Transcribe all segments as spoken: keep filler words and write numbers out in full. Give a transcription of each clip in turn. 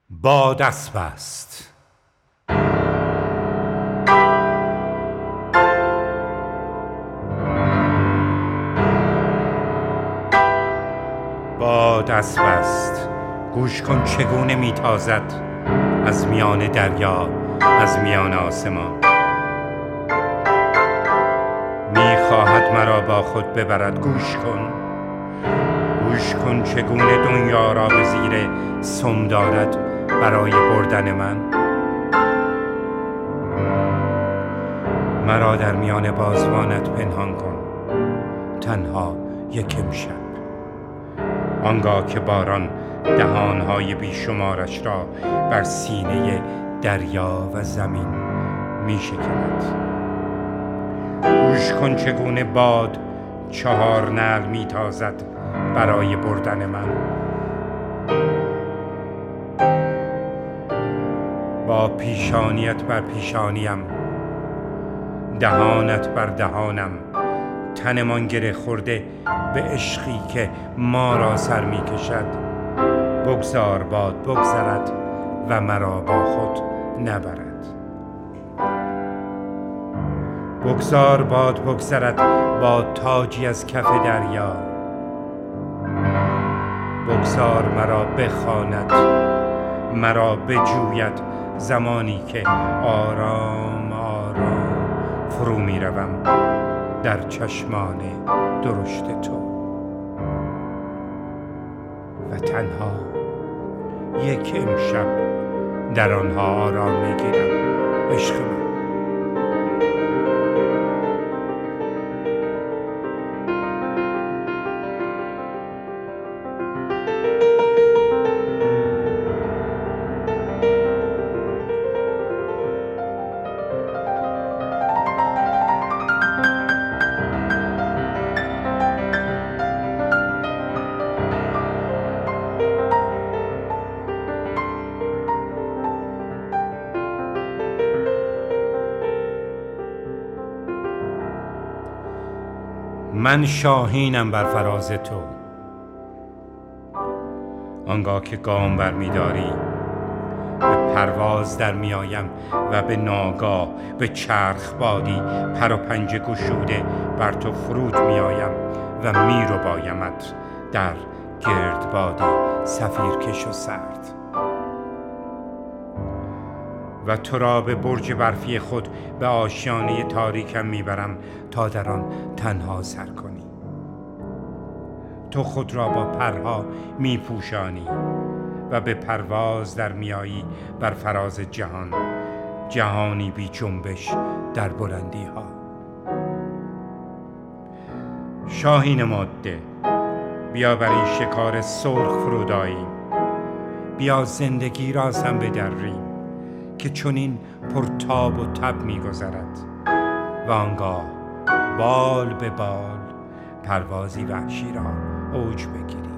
باد اسب است. باد اسب است. گوش کن چگونه میتازد از میان دریا، از میان آسمان. میخواهد مرا با خود ببرد. گوش کن، گوش کن چگونه دنیا را به زیر سم دارد برای بردن من. مرا در میان بازوانت پنهان کن، تنها یک امشب، آنگاه که باران دهانهای بیشمارش را بر سینه دریا و زمین می شکند. گوش کن چگونه باد چهار نعل می تازد برای بردن من. با پیشانیت بر پیشانیم، دهانت بر دهانم، تنمان گره خورده به عشقی که ما را سر می کشد. بگذار باد بگذرد و مرا با خود نبرد. بگذار باد بگذرد با تاجی از کف دریا. بگذار مرا بخواند، مرا بجوید، زمانی که آرام آرام فرو می روم در چشمان درشت تو و تنها یک امشب در آنها آرام می گیرم. عشق من، من شاهینم بر فراز تو. آنگاه که گام بر می داری به پرواز در می آیم و به ناگاه به چرخ بادی پر و پنجه گشوده بر تو فرود می آیم و می رو بایمت در گرد بادی صفیرکش و سرد و تو را به برج برفی خود به آشیانه تاریکم میبرم تا در آن تنها سر کنی. تو خود را با پرها میپوشانی و به پرواز در میایی بر فراز جهان، جهانی بی جنبش در بلندی ها. شاهین ماده، بیا بر این شکار سرخ فرود آییم. بیا زندگی را سم بدریم که چنین پرتاب و تب می‌گذرد و آنگاه بال به بال پروازی وحشی را اوج بگیریم.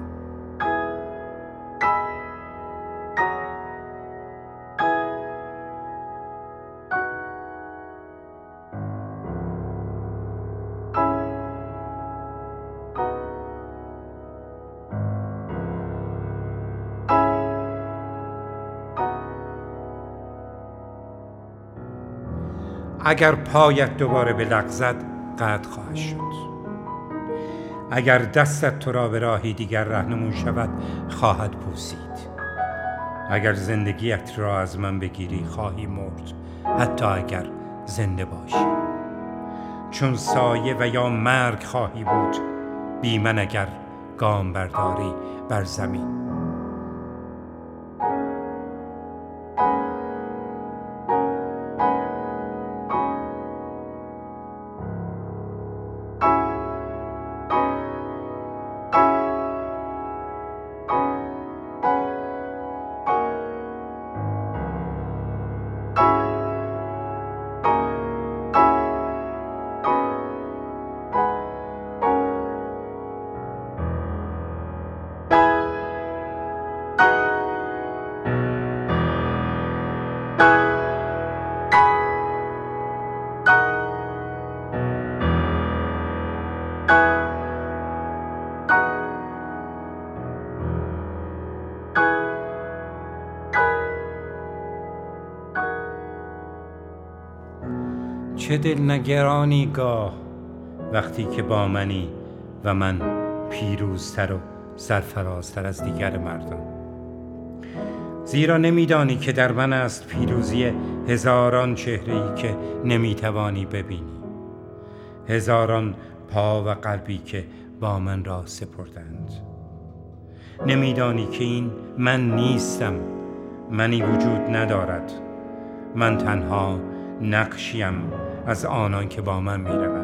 اگر پایت دوباره بلغزد قطع خواهد شد. اگر دستت تو را به راهی دیگر رهنمون شود خواهد پوسید. اگر زندگیت را از من بگیری خواهی مرد، حتی اگر زنده باشی، چون سایه و یا مرگ خواهی بود بی من اگر گام برداری بر زمین. چه دلنگرانی گاه وقتی که با منی و من پیروزتر و سرفرازتر از دیگر مردم. زیرا نمیدانی که در من است پیروزی هزاران چهره‌ای که نمیتوانی ببینی، هزاران پا و قلبی که با من را سپردند. نمیدانی که این من نیستم، منی وجود ندارد، من تنها نقشیم از آنان که با من میروند.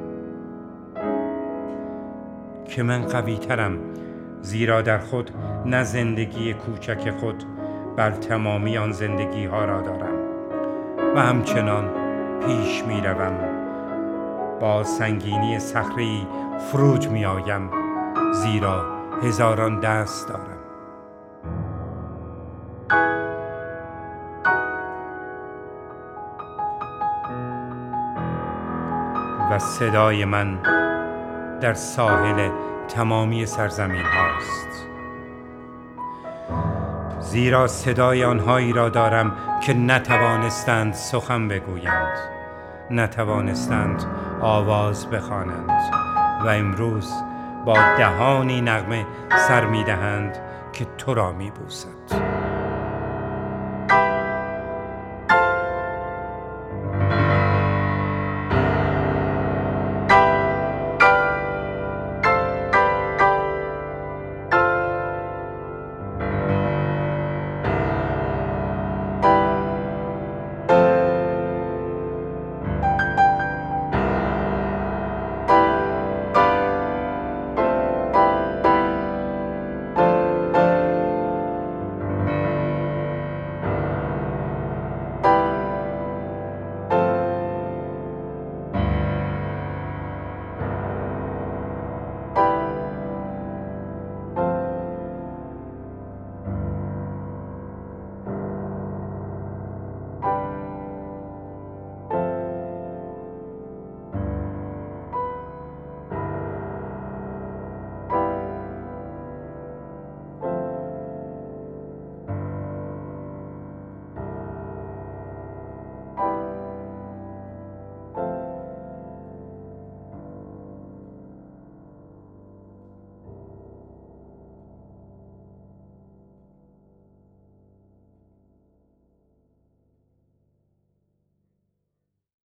که من قوی ترم، زیرا در خود نه زندگی کوچک خود بل تمامی آن زندگی ها را دارم و همچنان پیش می روم. با سنگینی صخره‌ای فروج می آیم، زیرا هزاران دست دارم. و صدای من در ساحل تمامی سرزمین هاست، زیرا صدای آنهایی را دارم که نتوانستند سخن بگویند، نتوانستند آواز بخوانند و امروز با دهانی نغمه سر می‌دهند که تو را می‌بوسد.